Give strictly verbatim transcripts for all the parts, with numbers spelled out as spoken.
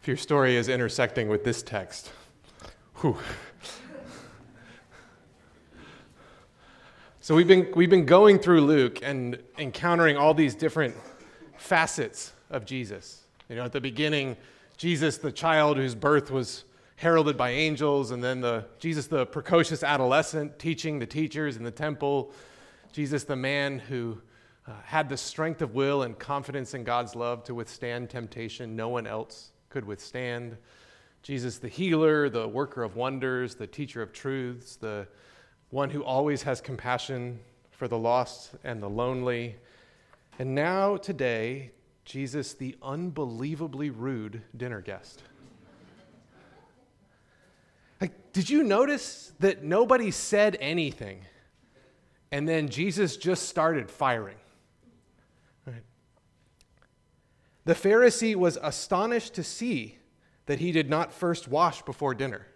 if your story is intersecting with this text. Whew. So we've been we've been going through Luke and encountering all these different facets of Jesus. You know, at the beginning, Jesus, the child whose birth was heralded by angels, and then the Jesus, the precocious adolescent, teaching the teachers in the temple. Jesus, the man who uh, had the strength of will and confidence in God's love to withstand temptation no one else could withstand. Jesus, the healer, the worker of wonders, the teacher of truths, the one who always has compassion for the lost and the lonely. And now, today, Jesus, the unbelievably rude dinner guest. Like, did you notice that nobody said anything, and then Jesus just started firing? Right. The Pharisee was astonished to see that he did not first wash before dinner.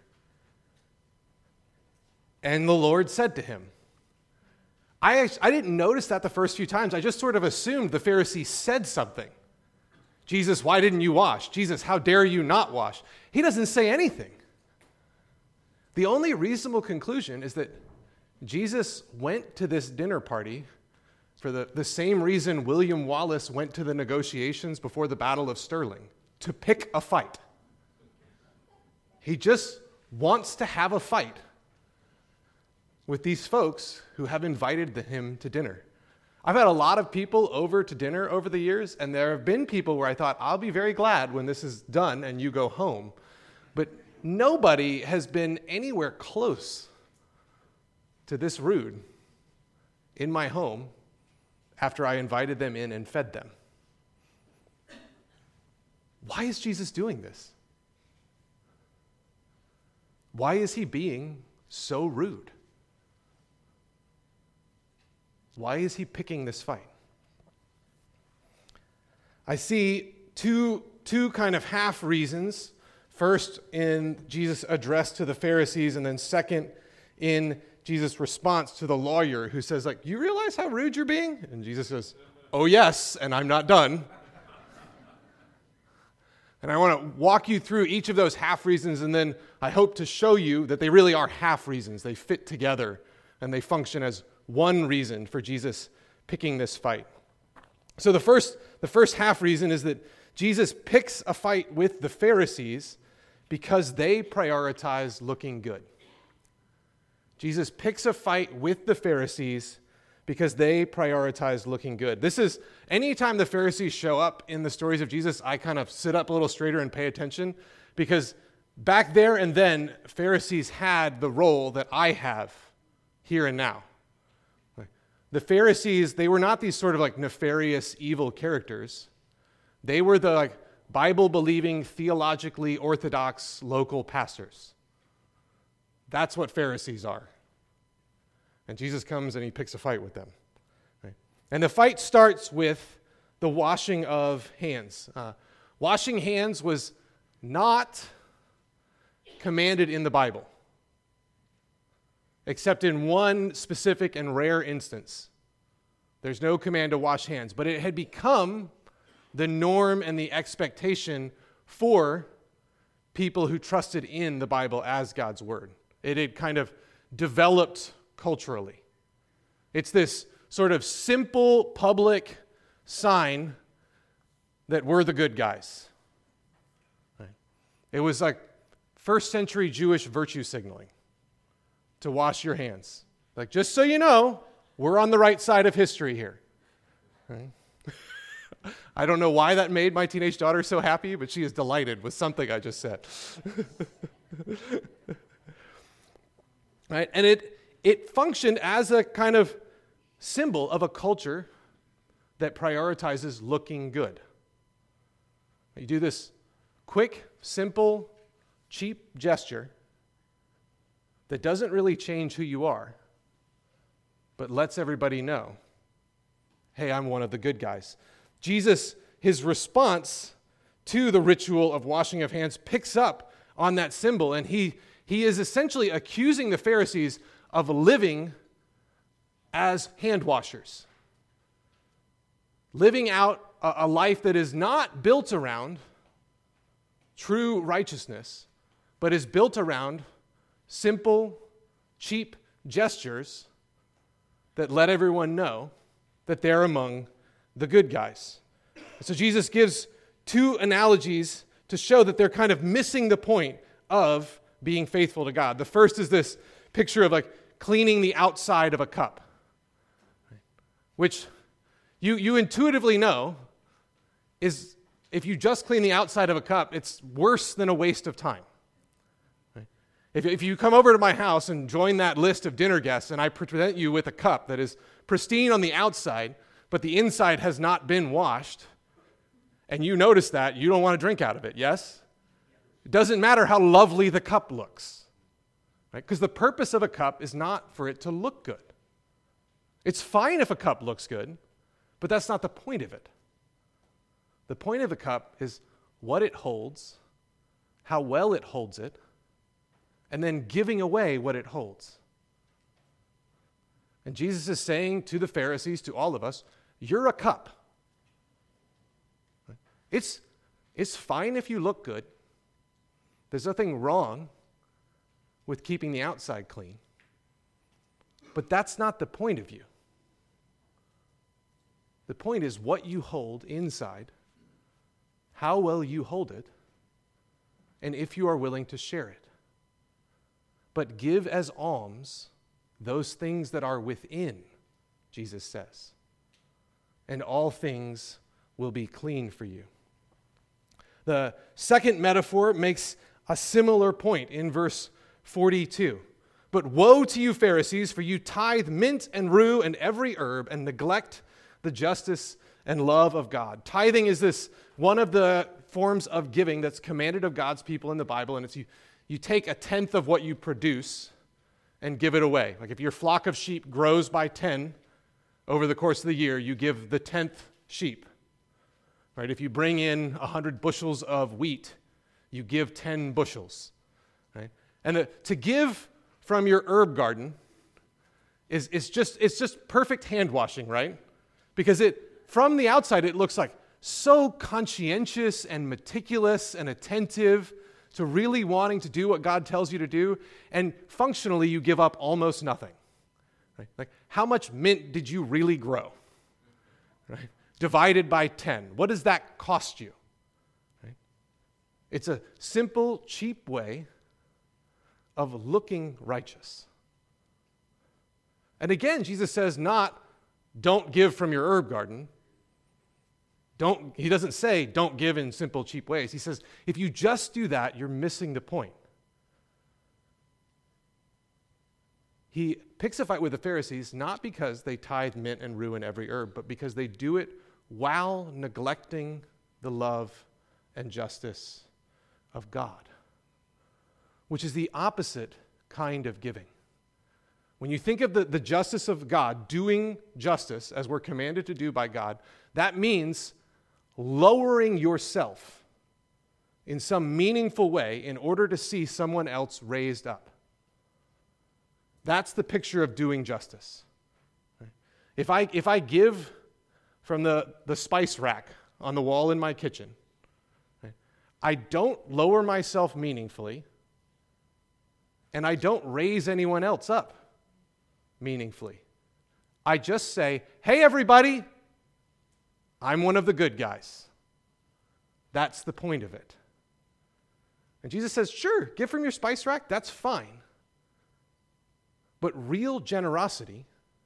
And the Lord said to him, I, I didn't notice that the first few times. I just sort of assumed the Pharisee said something. Jesus, why didn't you wash? Jesus, how dare you not wash? He doesn't say anything. The only reasonable conclusion is that Jesus went to this dinner party for the, the same reason William Wallace went to the negotiations before the Battle of Stirling, to pick a fight. He just wants to have a fight with these folks who have invited him to dinner. I've had a lot of people over to dinner over the years, and there have been people where I thought, I'll be very glad when this is done and you go home. But nobody has been anywhere close to this rude in my home after I invited them in and fed them. Why is Jesus doing this? Why is he being so rude? Why is he picking this fight? I see two, two kind of half reasons. First, in Jesus' address to the Pharisees, and then second, in Jesus' response to the lawyer who says, like, you realize how rude you're being? And Jesus says, oh yes, and I'm not done. And I want to walk you through each of those half reasons, and then I hope to show you that they really are half reasons. They fit together, and they function as one reason for Jesus picking this fight. So the first, the first half reason is that Jesus picks a fight with the Pharisees because they prioritize looking good. Jesus picks a fight with the Pharisees because they prioritize looking good. This is, anytime the Pharisees show up in the stories of Jesus, I kind of sit up a little straighter and pay attention, because back there and then, Pharisees had the role that I have here and now. The Pharisees, they were not these sort of like nefarious, evil characters. They were the like Bible-believing, theologically orthodox local pastors. That's what Pharisees are. And Jesus comes and he picks a fight with them. Right? And the fight starts with the washing of hands. Uh, washing hands was not commanded in the Bible, except in one specific and rare instance. There's no command to wash hands, but it had become the norm and the expectation for people who trusted in the Bible as God's word. It had kind of developed culturally. It's this sort of simple public sign that we're the good guys. Right? It was like first century Jewish virtue signaling to wash your hands. Like, just so you know, we're on the right side of history here. Right? I don't know why that made my teenage daughter so happy, but she is delighted with something I just said. Right? And it it functioned as a kind of symbol of a culture that prioritizes looking good. You do this quick, simple, cheap gesture that doesn't really change who you are, but lets everybody know, hey, I'm one of the good guys. Jesus, his response to the ritual of washing of hands picks up on that symbol, and he, he is essentially accusing the Pharisees of living as hand washers, living out a, a life that is not built around true righteousness, but is built around simple, cheap gestures that let everyone know that they're among the good guys. So Jesus gives two analogies to show that they're kind of missing the point of being faithful to God. The first is this picture of like cleaning the outside of a cup, which you, you intuitively know is, if you just clean the outside of a cup, it's worse than a waste of time. If, if you come over to my house and join that list of dinner guests and I present you with a cup that is pristine on the outside, but the inside has not been washed, and you notice that, you don't want to drink out of it, yes? It doesn't matter how lovely the cup looks, right? Because the purpose of a cup is not for it to look good. It's fine if a cup looks good, but that's not the point of it. The point of a cup is what it holds, how well it holds it, and then giving away what it holds. And Jesus is saying to the Pharisees, to all of us, you're a cup. It's, it's fine if you look good. There's nothing wrong with keeping the outside clean. But that's not the point of you. The point is what you hold inside, how well you hold it, and if you are willing to share it. But give as alms those things that are within, Jesus says, and all things will be clean for you. The second metaphor makes a similar point in verse forty-two. But woe to you, Pharisees, for you tithe mint and rue and every herb and neglect the justice and love of God. Tithing is this one of the forms of giving that's commanded of God's people in the Bible, and it's you, you take a tenth of what you produce and give it away. Like if your flock of sheep grows by ten over the course of the year, you give the tenth sheep. Right? If you bring in one hundred bushels of wheat, you give ten bushels. Right? And uh, to give from your herb garden is, is just, it's just perfect hand washing, right? Because it, from the outside, it looks like so conscientious and meticulous and attentive to really wanting to do what God tells you to do, and functionally you give up almost nothing. Right? Like, how much mint did you really grow? Right? Divided by ten. What does that cost you? Right? It's a simple, cheap way of looking righteous. And again, Jesus says not, don't give from your herb garden. Don't, he doesn't say, don't give in simple, cheap ways. He says, if you just do that, you're missing the point. He picks a fight with the Pharisees, not because they tithe mint and rue in every herb, but because they do it while neglecting the love and justice of God, which is the opposite kind of giving. When you think of the, the justice of God, doing justice as we're commanded to do by God, that means lowering yourself in some meaningful way in order to see someone else raised up. That's the picture of doing justice. If I, if I give from the, the spice rack on the wall in my kitchen, I don't lower myself meaningfully, and I don't raise anyone else up meaningfully. I just say, hey, everybody, I'm one of the good guys. That's the point of it. And Jesus says, sure, give from your spice rack, that's fine. But real generosity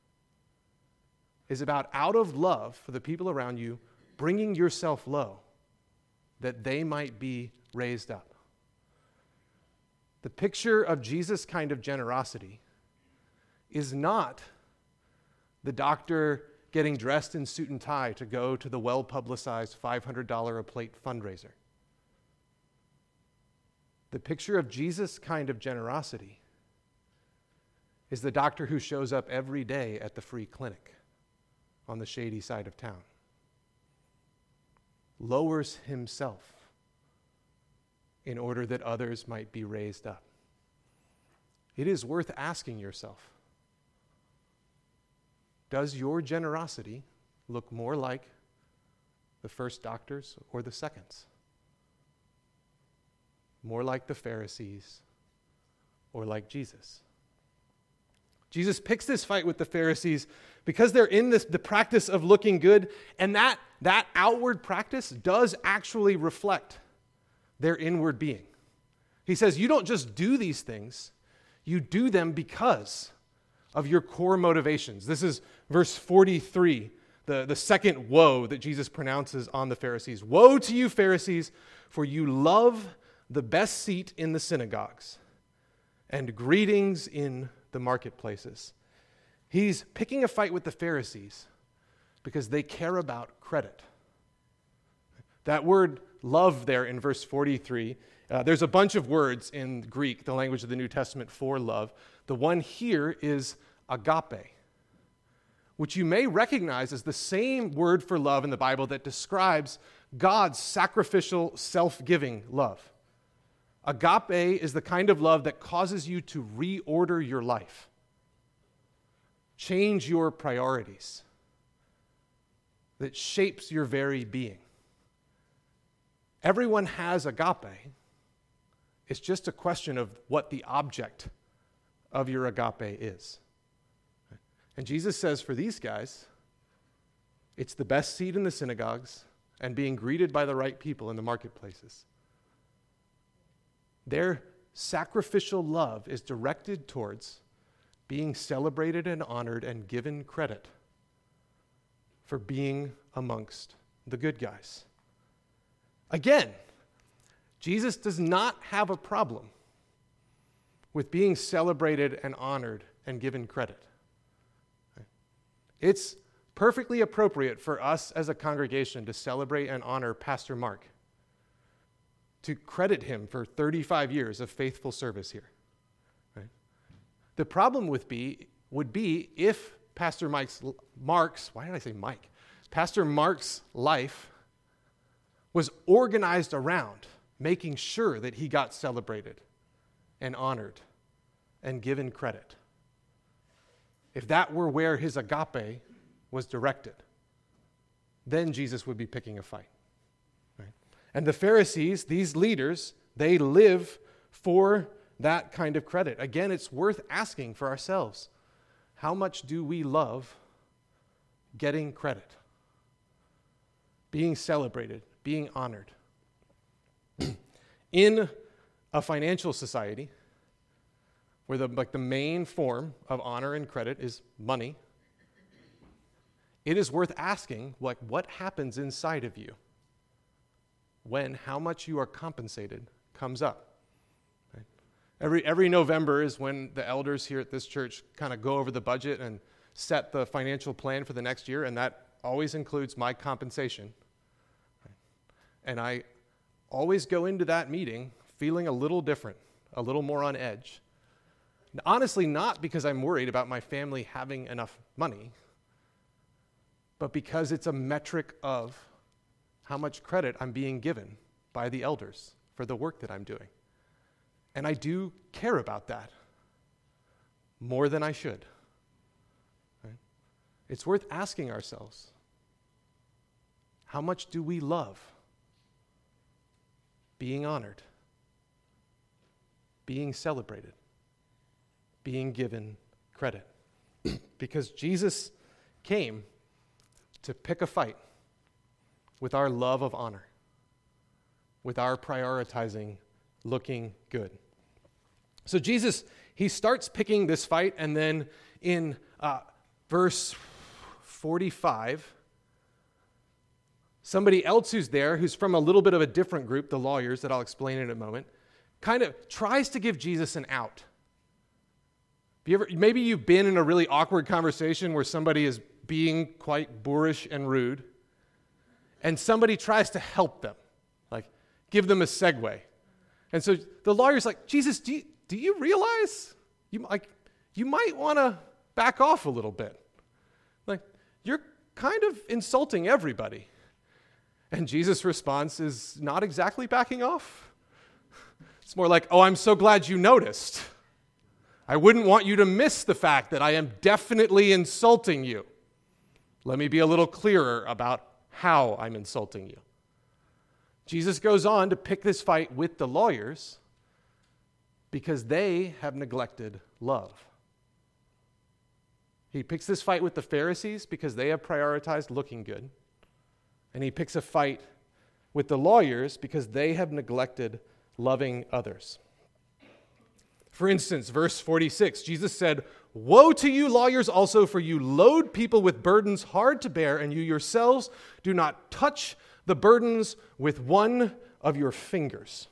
is about, out of love for the people around you, bringing yourself low that they might be raised up. The picture of Jesus' kind of generosity is not the doctor getting dressed in suit and tie to go to the well-publicized five hundred dollars a plate fundraiser. The picture of Jesus' kind of generosity is the doctor who shows up every day at the free clinic on the shady side of town, lowers himself in order that others might be raised up. It is worth asking yourself, does your generosity look more like the first doctor's or the second's? more like the Pharisees or like Jesus? Jesus picks this fight with the Pharisees because they're in this the practice of looking good, and that, that outward practice does actually reflect their inward being. He says, you don't just do these things, you do them because of your core motivations. This is verse forty-three, the, the second woe that Jesus pronounces on the Pharisees. Woe to you, Pharisees, for you love the best seat in the synagogues and greetings in the marketplaces. He's picking a fight with the Pharisees because they care about credit. That word love there in verse forty-three, uh, there's a bunch of words in Greek, the language of the New Testament, for love. The one here is agape, which you may recognize as the same word for love in the Bible that describes God's sacrificial, self-giving love. Agape is the kind of love that causes you to reorder your life, change your priorities, that shapes your very being. Everyone has agape. It's just a question of what the object of your agape is. And Jesus says for these guys, it's the best seat in the synagogues and being greeted by the right people in the marketplaces. Their sacrificial love is directed towards being celebrated and honored and given credit for being amongst the good guys. Again, Jesus does not have a problem with being celebrated and honored and given credit. It's perfectly appropriate for us as a congregation to celebrate and honor Pastor Mark, to credit him for thirty-five years of faithful service here. Right? The problem with be would be if Pastor Mike's Mark's, why did I say Mike? Pastor Mark's life was organized around making sure that he got celebrated and honored and given credit. If that were where his agape was directed, then Jesus would be picking a fight. Right? And the Pharisees, these leaders, they live for that kind of credit. Again, it's worth asking for ourselves, how much do we love getting credit, being celebrated, being honored? In a financial society where the, like the main form of honor and credit is money, it is worth asking, like, what happens inside of you when how much you are compensated comes up. Right? Every, every November is when the elders here at this church kind of go over the budget and set the financial plan for the next year, and that always includes my compensation. Right? And I always go into that meeting feeling a little different, a little more on edge. Honestly, not because I'm worried about my family having enough money, but because it's a metric of how much credit I'm being given by the elders for the work that I'm doing. And I do care about that more than I should. Right? It's worth asking ourselves, how much do we love being honored, being celebrated, being given credit? Because Jesus came to pick a fight with our love of honor, with our prioritizing looking good. So Jesus, he starts picking this fight, and then in uh, verse forty-five, somebody else who's there, who's from a little bit of a different group, the lawyers that I'll explain in a moment, kind of tries to give Jesus an out. Have you ever, maybe you've been in a really awkward conversation where somebody is being quite boorish and rude, and somebody tries to help them, like give them a segue. And so the lawyer's like, Jesus, do you, do you realize you, like, you might want to back off a little bit? Like, you're kind of insulting everybody. And Jesus' response is not exactly backing off. It's more like, oh, I'm so glad you noticed. I wouldn't want you to miss the fact that I am definitely insulting you. Let me be a little clearer about how I'm insulting you. Jesus goes on to pick this fight with the lawyers because they have neglected love. He picks this fight with the Pharisees because they have prioritized looking good. And he picks a fight with the lawyers because they have neglected loving others. For instance, verse forty-six, Jesus said, "Woe to you lawyers also, for you load people with burdens hard to bear, and you yourselves do not touch the burdens with one of your fingers."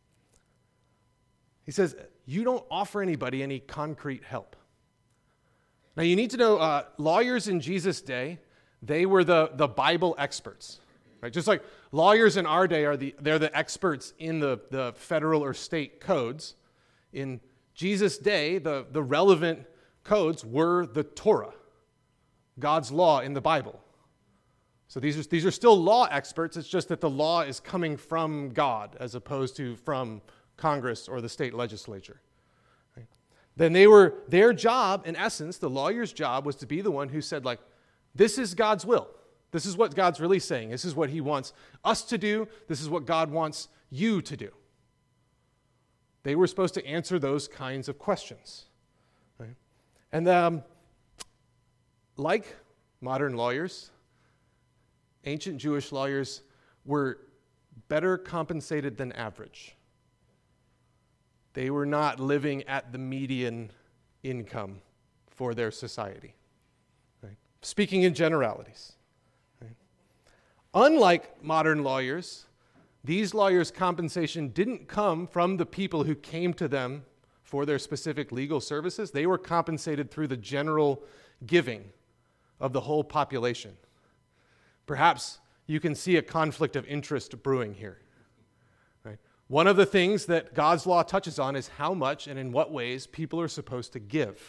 He says, you don't offer anybody any concrete help. Now you need to know, uh, lawyers in Jesus' day, they were the, the Bible experts. Right? Just like lawyers in our day, are the they're the experts in the, the federal or state codes. In Jesus' day, the, the relevant codes were the Torah, God's law in the Bible. So these are, these are still law experts. It's just that the law is coming from God as opposed to from Congress or the state legislature. Right? Then they were, their job, in essence, the lawyer's job was to be the one who said, like, this is God's will. This is what God's really saying. This is what he wants us to do. This is what God wants you to do. They were supposed to answer those kinds of questions. Right? And um, like modern lawyers, ancient Jewish lawyers were better compensated than average. They were not living at the median income for their society. Right? Speaking in generalities. Right? Unlike modern lawyers, these lawyers' compensation didn't come from the people who came to them for their specific legal services. They were compensated through the general giving of the whole population. Perhaps you can see a conflict of interest brewing here. Right? One of the things that God's law touches on is how much and in what ways people are supposed to give.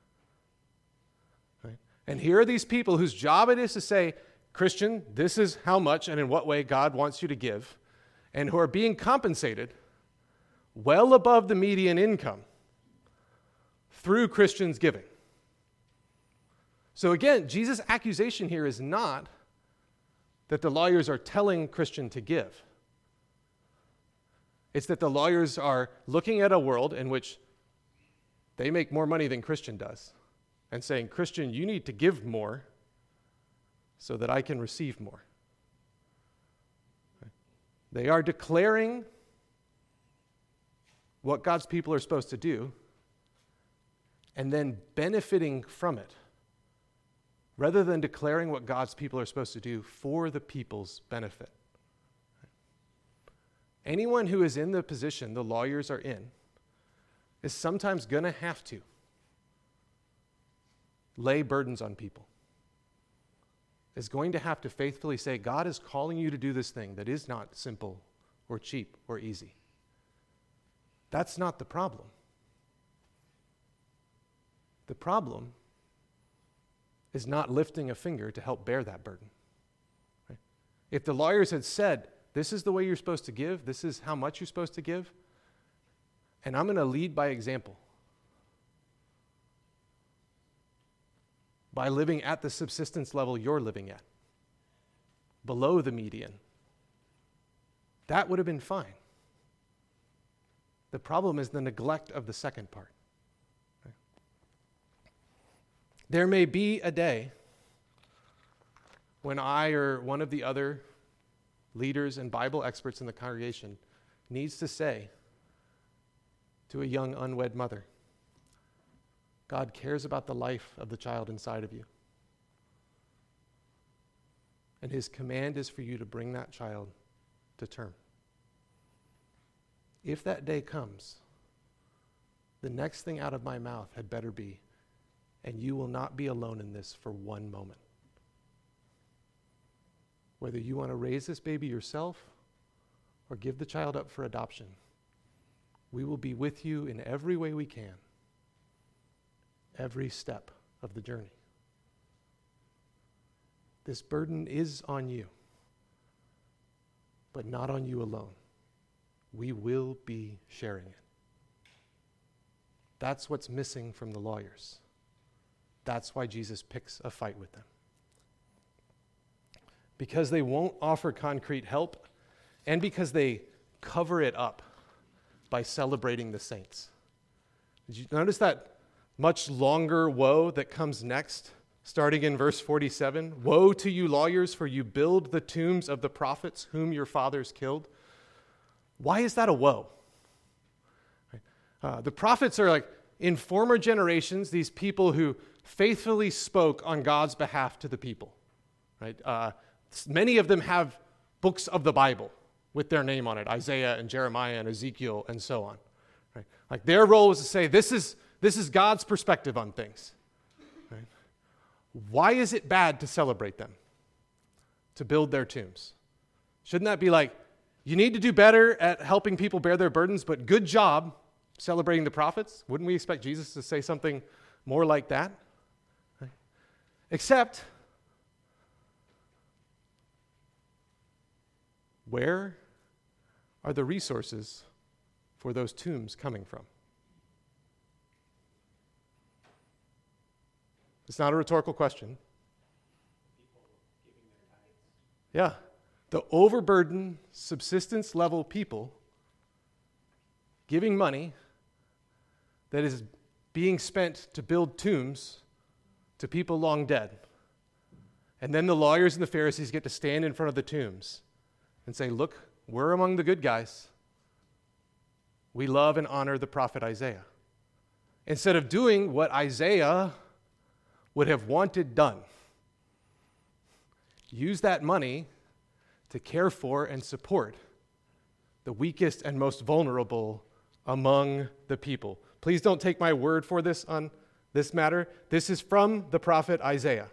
Right? And here are these people whose job it is to say, Christian, this is how much and in what way God wants you to give, and who are being compensated well above the median income through Christians' giving. So again, Jesus' accusation here is not that the lawyers are telling Christian to give. It's that the lawyers are looking at a world in which they make more money than Christian does and saying, Christian, you need to give more so that I can receive more. They are declaring what God's people are supposed to do and then benefiting from it, rather than declaring what God's people are supposed to do for the people's benefit. Anyone who is in the position the lawyers are in is sometimes going to have to lay burdens on people, is going to have to faithfully say, God is calling you to do this thing that is not simple or cheap or easy. That's not the problem. The problem is not lifting a finger to help bear that burden. Right? If the lawyers had said, this is the way you're supposed to give, this is how much you're supposed to give, and I'm going to lead by example by living at the subsistence level you're living at, below the median, that would have been fine. The problem is the neglect of the second part. Right? There may be a day when I or one of the other leaders and Bible experts in the congregation needs to say to a young unwed mother, God cares about the life of the child inside of you. And his command is for you to bring that child to term. If that day comes, the next thing out of my mouth had better be, and you will not be alone in this for one moment. Whether you want to raise this baby yourself or give the child up for adoption, we will be with you in every way we can, every step of the journey. This burden is on you, but not on you alone. We will be sharing it. That's what's missing from the lawyers. That's why Jesus picks a fight with them. Because they won't offer concrete help, and because they cover it up by celebrating the saints. Did you notice that much longer woe that comes next, starting in verse forty-seven? Woe to you lawyers, for you build the tombs of the prophets whom your fathers killed. Why is that a woe? Uh, the prophets are like, in former generations, these people who faithfully spoke on God's behalf to the people. Right? Uh, many of them have books of the Bible with their name on it, Isaiah and Jeremiah and Ezekiel and so on. Right? Like their role was to say, this is, this is God's perspective on things. Right? Why is it bad to celebrate them, to build their tombs? Shouldn't that be like, you need to do better at helping people bear their burdens, but good job celebrating the prophets? Wouldn't we expect Jesus to say something more like that? Right? Except, where are the resources for those tombs coming from? It's not a rhetorical question. Yeah. The overburdened, subsistence level people giving money that is being spent to build tombs to people long dead. And then the lawyers and the Pharisees get to stand in front of the tombs and say, look, we're among the good guys. We love and honor the prophet Isaiah. Instead of doing what Isaiah would have wanted done, use that money to care for and support the weakest and most vulnerable among the people. Please don't take my word for this on this matter. This is from the prophet Isaiah.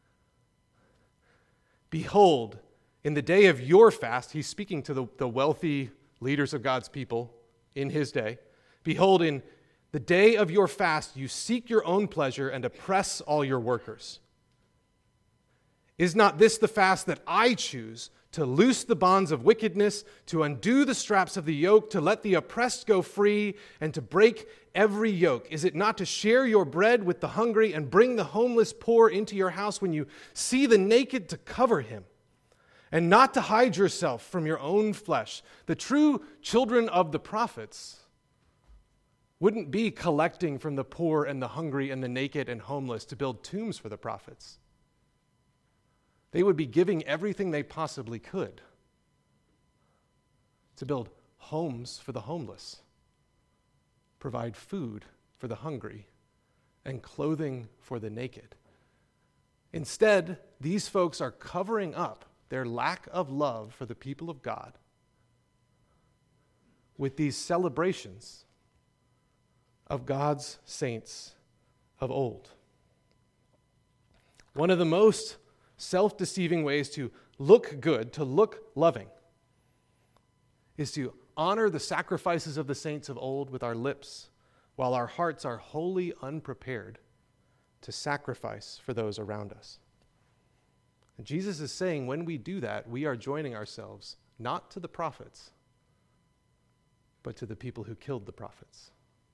Behold, in the day of your fast, he's speaking to the, the wealthy leaders of God's people in his day. Behold, in the day of your fast, you seek your own pleasure and oppress all your workers. Is not this the fast that I choose, to loose the bonds of wickedness, to undo the straps of the yoke, to let the oppressed go free, and to break every yoke? Is it not to share your bread with the hungry and bring the homeless poor into your house when you see the naked, to cover him, and not to hide yourself from your own flesh? The true children of the prophets wouldn't be collecting from the poor and the hungry and the naked and homeless to build tombs for the prophets. They would be giving everything they possibly could to build homes for the homeless, provide food for the hungry, and clothing for the naked. Instead, these folks are covering up their lack of love for the people of God with these celebrations of God's saints of old. One of the most self-deceiving ways to look good, to look loving, is to honor the sacrifices of the saints of old with our lips, while our hearts are wholly unprepared to sacrifice for those around us. And Jesus is saying when we do that, we are joining ourselves not to the prophets, but to the people who killed the prophets.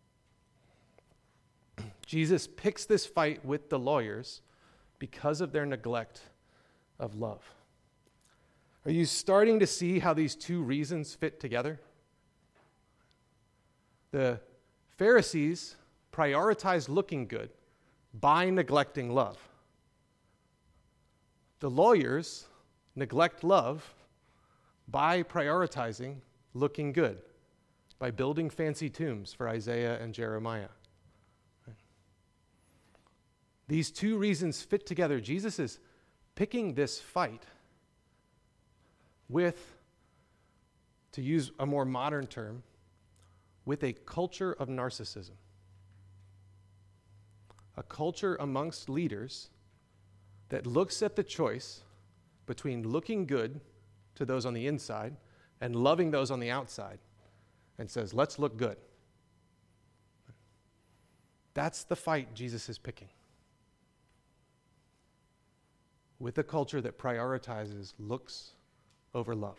Jesus picks this fight with the lawyers because of their neglect of love. Are you starting to see how these two reasons fit together? The Pharisees prioritized looking good by neglecting love. The lawyers neglect love by prioritizing looking good, by building fancy tombs for Isaiah and Jeremiah. These two reasons fit together. Jesus is picking this fight with, to use a more modern term, with a culture of narcissism. A culture amongst leaders that looks at the choice between looking good to those on the inside and loving those on the outside and says, let's look good. That's the fight Jesus is picking. With a culture that prioritizes looks over love.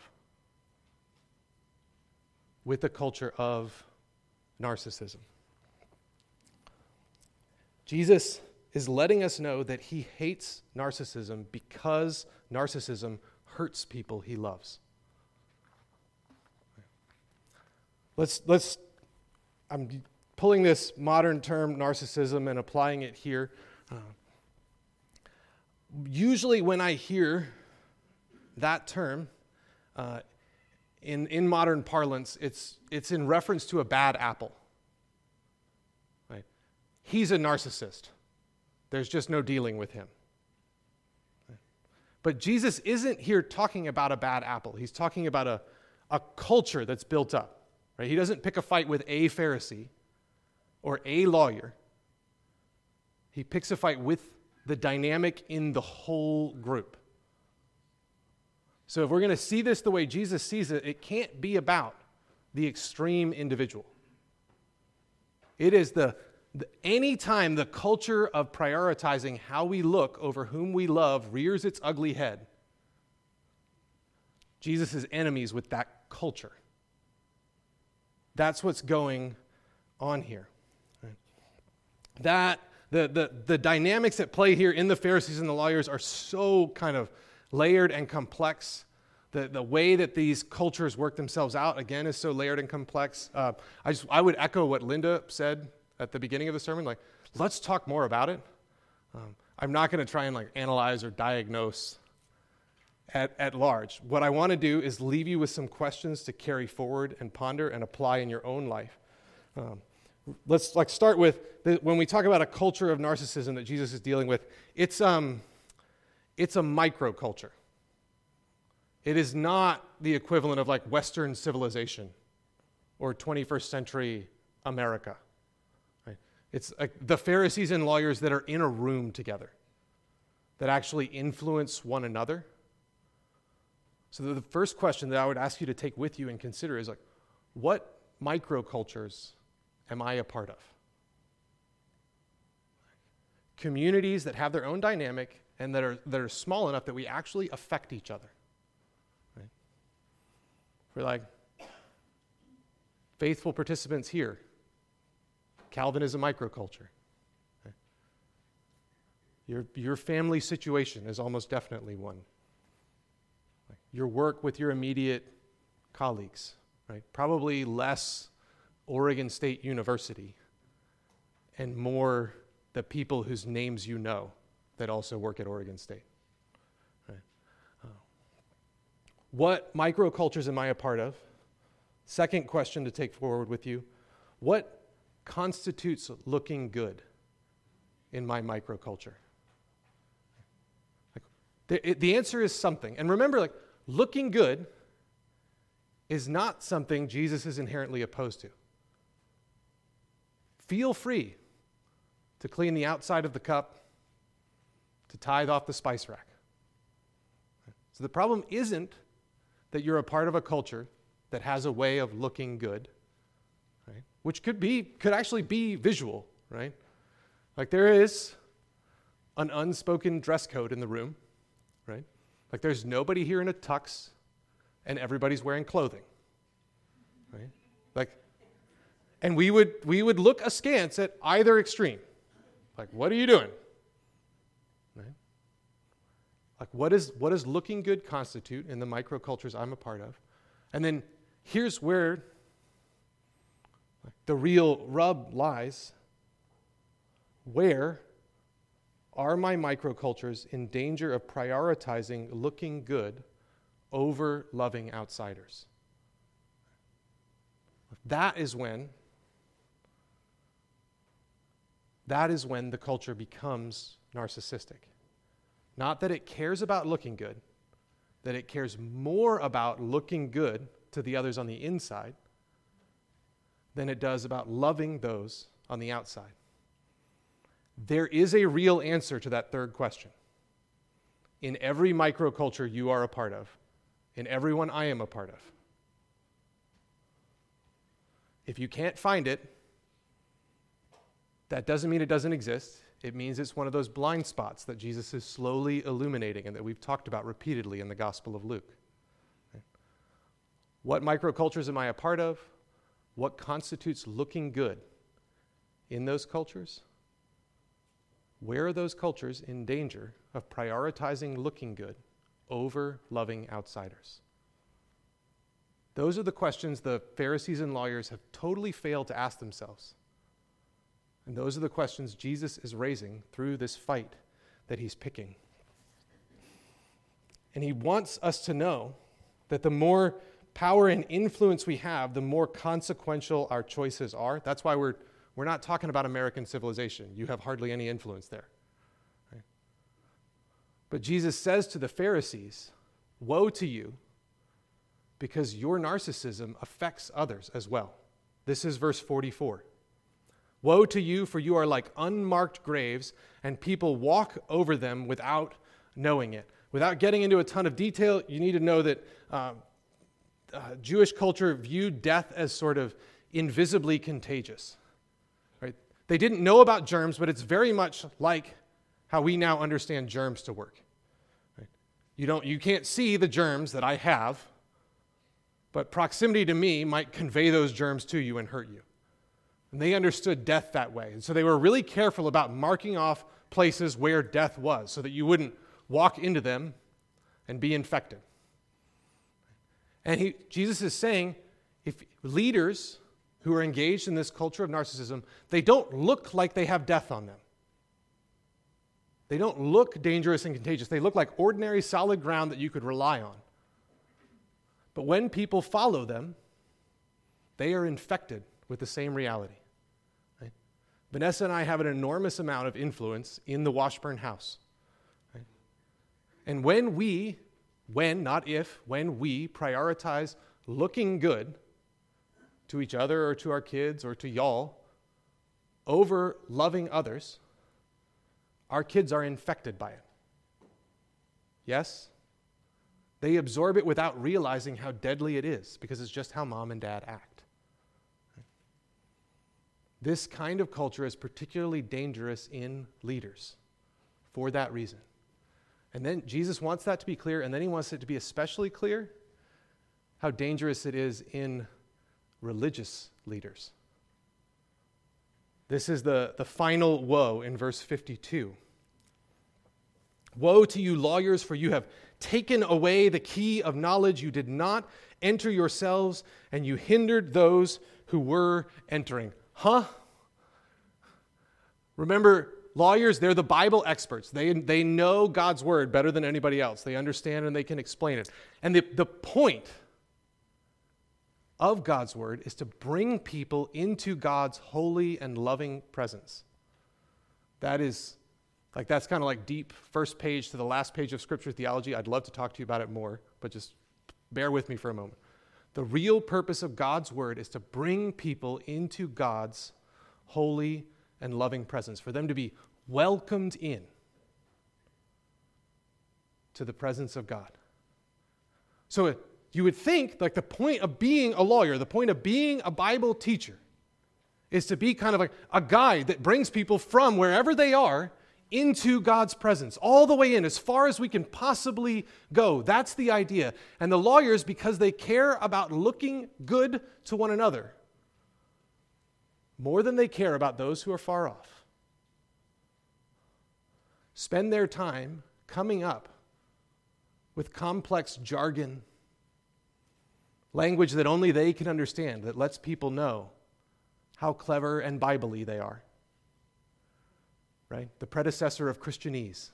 With a culture of narcissism. Jesus is letting us know that he hates narcissism because narcissism hurts people he loves. let's, let's, I'm pulling this modern term, narcissism, and applying it here. Uh, usually when I hear that term, uh, in, in modern parlance, it's, it's in reference to a bad apple. Right? He's a narcissist. There's just no dealing with him. Right? But Jesus isn't here talking about a bad apple. He's talking about a, a culture that's built up. Right? He doesn't pick a fight with a Pharisee or a lawyer. He picks a fight with the dynamic in the whole group. So if we're going to see this the way Jesus sees it, it can't be about the extreme individual. It is the, the anytime the culture of prioritizing how we look over whom we love rears its ugly head, Jesus is enemies with that culture. That's what's going on here. Right? That the, the the dynamics at play here in the Pharisees and the lawyers are so kind of layered and complex. The, the way that these cultures work themselves out, again, is so layered and complex. Uh, I just I would echo what Linda said at the beginning of the sermon, like, let's talk more about it. Um, I'm not going to try and like analyze or diagnose at, at large. What I want to do is leave you with some questions to carry forward and ponder and apply in your own life. Um, let's like start with, the, when we talk about a culture of narcissism that Jesus is dealing with, it's um. It's a microculture. It is not the equivalent of like Western civilization or twenty-first century America. Right? It's like the Pharisees and lawyers that are in a room together that actually influence one another. So the first question that I would ask you to take with you and consider is like, what microcultures am I a part of? Communities that have their own dynamic and that are that are small enough that we actually affect each other. Right? We're like faithful participants here. Calvin is a microculture. Okay? Your your family situation is almost definitely one. Like your work with your immediate colleagues, right? Probably less Oregon State University and more the people whose names you know that also work at Oregon State. Right. Uh, what microcultures am I a part of? Second question to take forward with you, what constitutes looking good in my microculture? Like, the, it, the answer is something. And remember, like, looking good is not something Jesus is inherently opposed to. Feel free to clean the outside of the cup, to tithe off the spice rack. So the problem isn't that you're a part of a culture that has a way of looking good, right? Which could be, could actually be visual, right? Like there is an unspoken dress code in the room, right? Like there's nobody here in a tux and everybody's wearing clothing, right? Like, and we would we would look askance at either extreme. Like, what are you doing? Right? Like, what is what does looking good constitute in the microcultures I'm a part of? And then here's where the real rub lies. Where are my microcultures in danger of prioritizing looking good over loving outsiders? That is when that is when the culture becomes narcissistic. Not that it cares about looking good, that it cares more about looking good to the others on the inside than it does about loving those on the outside. There is a real answer to that third question. In every microculture you are a part of, in every one I am a part of. If you can't find it, that doesn't mean it doesn't exist. It means it's one of those blind spots that Jesus is slowly illuminating and that we've talked about repeatedly in the Gospel of Luke. Okay. What microcultures am I a part of? What constitutes looking good in those cultures? Where are those cultures in danger of prioritizing looking good over loving outsiders? Those are the questions the Pharisees and lawyers have totally failed to ask themselves. And those are the questions Jesus is raising through this fight that he's picking. And he wants us to know that the more power and influence we have, the more consequential our choices are. That's why we're we're not talking about American civilization. You have hardly any influence there. Right? But Jesus says to the Pharisees, woe to you, because your narcissism affects others as well. This is verse forty-four. Woe to you, for you are like unmarked graves, and people walk over them without knowing it. Without getting into a ton of detail, you need to know that uh, uh, Jewish culture viewed death as sort of invisibly contagious. Right? They didn't know about germs, but it's very much like how we now understand germs to work. Right? You don't, you can't see the germs that I have, but proximity to me might convey those germs to you and hurt you. And they understood death that way. And so they were really careful about marking off places where death was so that you wouldn't walk into them and be infected. And he, Jesus is saying, if leaders who are engaged in this culture of narcissism, they don't look like they have death on them. They don't look dangerous and contagious. They look like ordinary solid ground that you could rely on. But when people follow them, they are infected with the same reality. Right? Vanessa and I have an enormous amount of influence in the Washburn house. Right? And when we, when, not if, when we prioritize looking good to each other or to our kids or to y'all over loving others, our kids are infected by it. Yes? They absorb it without realizing how deadly it is because it's just how mom and dad act. This kind of culture is particularly dangerous in leaders for that reason. And then Jesus wants that to be clear, and then he wants it to be especially clear how dangerous it is in religious leaders. This is the, the final woe in verse fifty-two. Woe to you lawyers, for you have taken away the key of knowledge. You did not enter yourselves, and you hindered those who were entering. Huh? Remember, lawyers, they're the Bible experts. They, they know God's word better than anybody else. They understand and they can explain it. And the, the point of God's word is to bring people into God's holy and loving presence. That is, like that's kind of like deep first page to the last page of Scripture theology. I'd love to talk to you about it more, but just bear with me for a moment. The real purpose of God's word is to bring people into God's holy and loving presence, for them to be welcomed in to the presence of God. So it, you would think like the point of being a lawyer, the point of being a Bible teacher is to be kind of like a guide that brings people from wherever they are into God's presence, all the way in, as far as we can possibly go. That's the idea. And the lawyers, because they care about looking good to one another, more than they care about those who are far off, spend their time coming up with complex jargon, language that only they can understand, that lets people know how clever and Bible-y they are. Right? The predecessor of Christianese.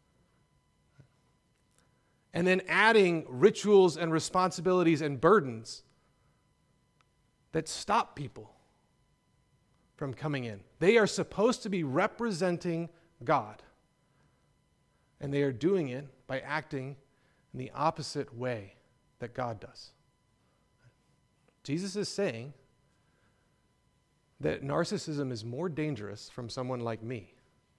And then adding rituals and responsibilities and burdens that stop people from coming in. They are supposed to be representing God. And they are doing it by acting in the opposite way that God does. Jesus is saying that narcissism is more dangerous from someone like me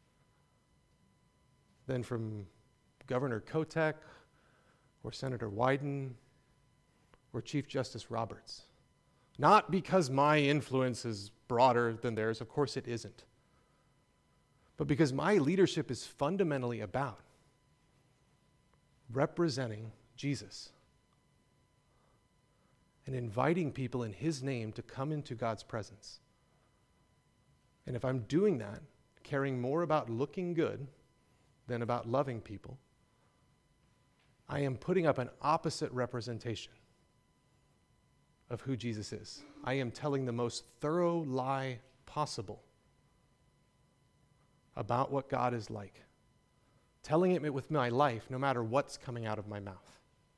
than from Governor Kotek or Senator Wyden or Chief Justice Roberts. Not because my influence is broader than theirs, of course it isn't, but because my leadership is fundamentally about representing Jesus and inviting people in his name to come into God's presence. And if I'm doing that, caring more about looking good than about loving people, I am putting up an opposite representation. of who Jesus is. I am telling the most thorough lie possible about what God is like. Telling it with my life, no matter what's coming out of my mouth.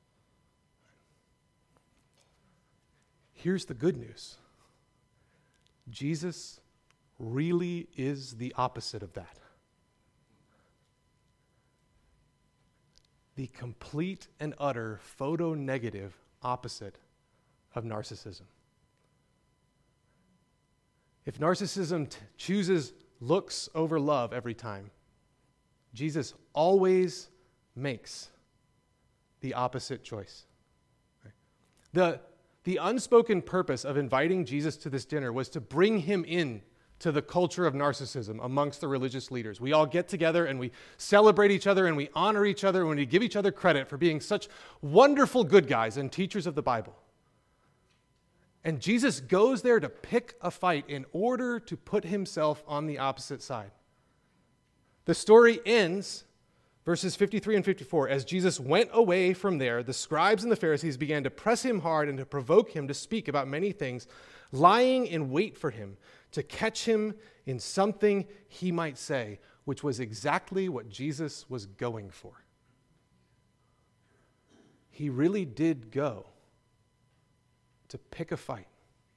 Here's the good news. Jesus really is the opposite of that. The complete and utter photo-negative opposite of narcissism. If narcissism t- chooses looks over love every time, Jesus always makes the opposite choice. The, the unspoken purpose of inviting Jesus to this dinner was to bring him in to the culture of narcissism amongst the religious leaders. We all get together and we celebrate each other and we honor each other and we give each other credit for being such wonderful good guys and teachers of the Bible. And Jesus goes there to pick a fight in order to put himself on the opposite side. The story ends, verses fifty-three and fifty-four, as Jesus went away from there, the scribes and the Pharisees began to press him hard and to provoke him to speak about many things, lying in wait for him, to catch him in something he might say, which was exactly what Jesus was going for. He really did go to pick a fight,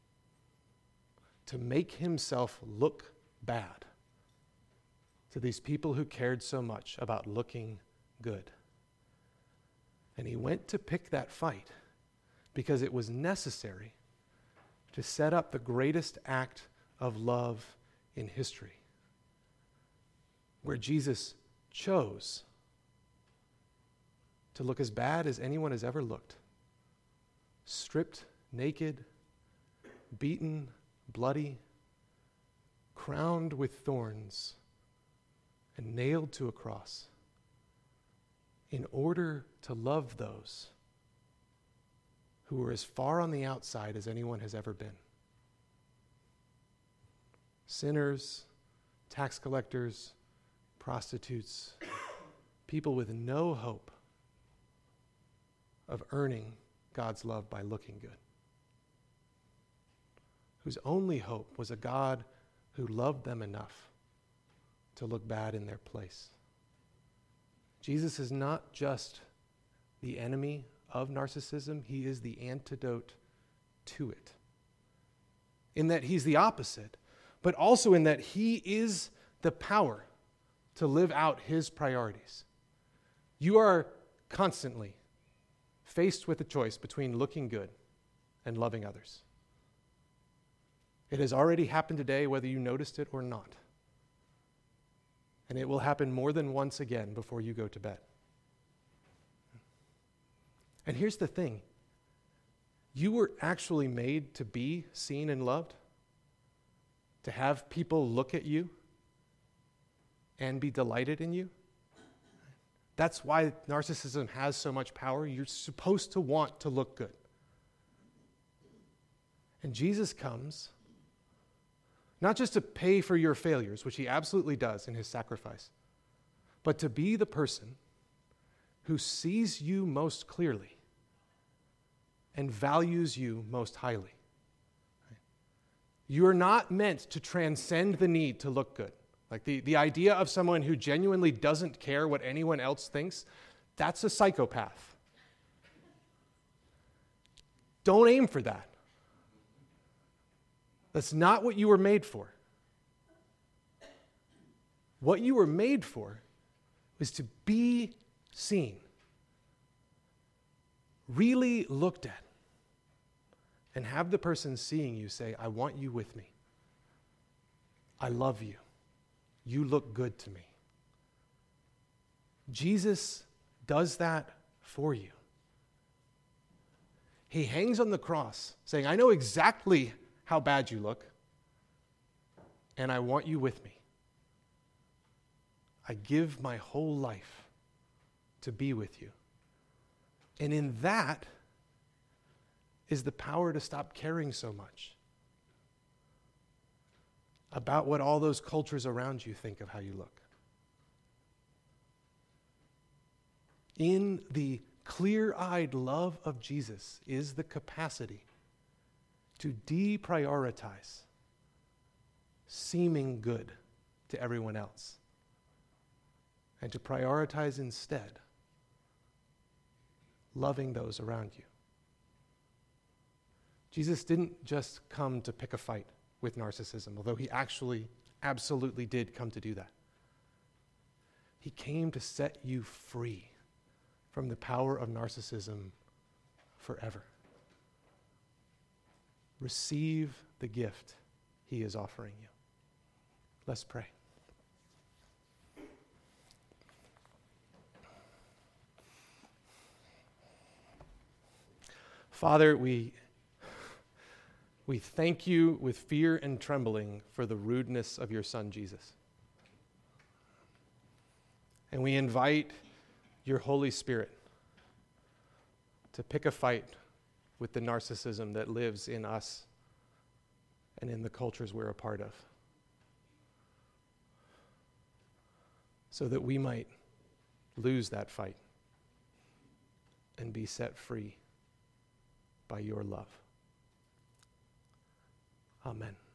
to make himself look bad to these people who cared so much about looking good. And he went to pick that fight because it was necessary to set up the greatest act of love in history, where Jesus chose to look as bad as anyone has ever looked, stripped, naked, beaten, bloody, crowned with thorns, and nailed to a cross in order to love those who were as far on the outside as anyone has ever been. Sinners, tax collectors, prostitutes, people with no hope of earning God's love by looking good, whose only hope was a God who loved them enough to look bad in their place. Jesus is not just the enemy of narcissism, he is the antidote to it. In that he's the opposite, but also in that he is the power to live out his priorities. You are constantly faced with a choice between looking good and loving others. It has already happened today, whether you noticed it or not. And it will happen more than once again before you go to bed. And here's the thing. You were actually made to be seen and loved, to have people look at you and be delighted in you. That's why narcissism has so much power. You're supposed to want to look good. And Jesus comes not just to pay for your failures, which he absolutely does in his sacrifice, but to be the person who sees you most clearly and values you most highly. You are not meant to transcend the need to look good. Like the, the idea of someone who genuinely doesn't care what anyone else thinks, that's a psychopath. Don't aim for that. That's not what you were made for. What you were made for is to be seen, really looked at, and have the person seeing you say, I want you with me. I love you. You look good to me. Jesus does that for you. He hangs on the cross saying, I know exactly how bad you look, and I want you with me. I give my whole life to be with you. And in that is the power to stop caring so much about what all those cultures around you think of how you look. In the clear-eyed love of Jesus is the capacity to deprioritize seeming good to everyone else and to prioritize instead loving those around you. Jesus didn't just come to pick a fight with narcissism, although he actually absolutely did come to do that. He came to set you free from the power of narcissism forever. Receive the gift he is offering you. Let's pray. Father, we, we thank you with fear and trembling for the rudeness of your Son, Jesus. And we invite your Holy Spirit to pick a fight with the narcissism that lives in us and in the cultures we're a part of, so that we might lose that fight and be set free by your love. Amen.